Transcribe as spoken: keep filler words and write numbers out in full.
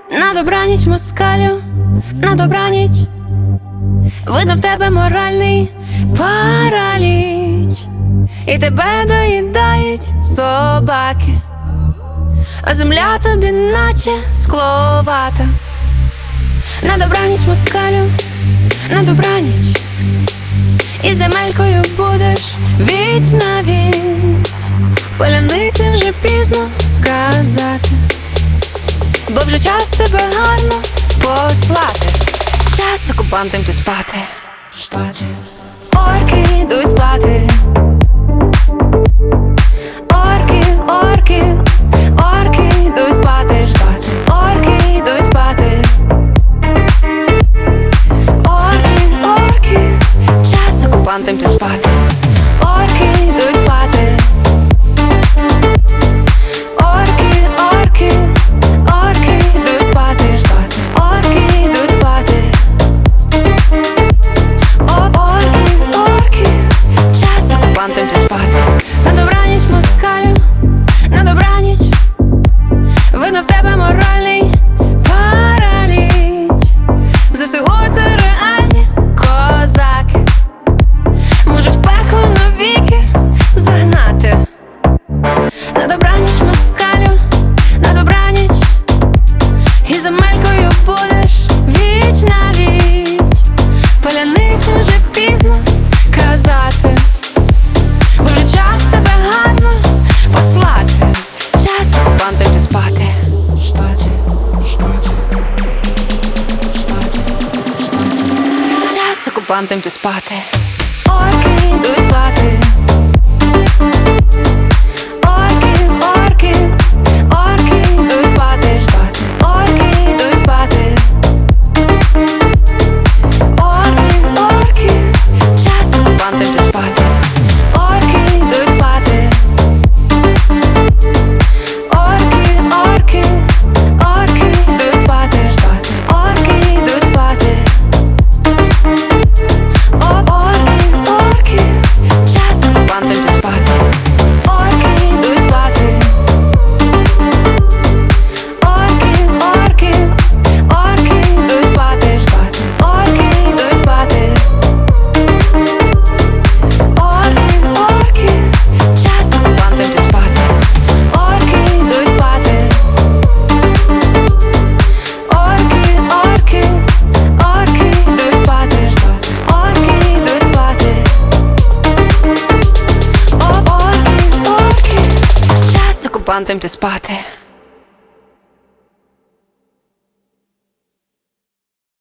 На добраніч, москалю, на добраніч. Видно, в тебе моральний параліч, і тебе доїдають собаки, а земля тобі наче скловата. На добраніч, москалю, на добраніч. І земелькою будеш віч на віч. Поляниці вже пізно казати, бо вже час тебе гарно послати. Час окупантам ти спати, спати. Орки йдуть спати. Орки, орки, орки йдуть спати, спати. Орки йдуть спати. Орки, орки, час окупантам ти спати. Орки йдуть спати. Орки, орки, орки йдуть спати, спати. Орки йдуть спати. Орки, орки, час окупантам ти спати. На добраніч, москалю, на добраніч. Видно, в тебе моральний параліч. ЗСУ – це реальні козаки, можуть в пекло навіки загнати. На добраніч, москалю, на добраніч. І земелькою будеш віч на віч. Поляниці вже пізно казати, бо вже час тебе гарно послати. Час окупантам ти спати, спати, спати, спати, спати. Час окупантам ти спати. Орки йдуть спати. Орки, орки, орки йдуть спати, спати. Орки йдуть спати. Орки, орки, час окупантам ти спати. Орки йдуть спати. Орки, орки, орки йдуть спати, спати. Орки йдуть спати. Орки, орки, час окупантам ти спати. Орки йдуть спати. Орки, орки, орки йдуть спати, спати. Орки йдуть спати. Орки, орки, час окупантам ти спати. Орки йдуть спати. Орки, орки, орки йдуть спати, спати. Орки йдуть спати. Орки, орки, час окупантам ти спати.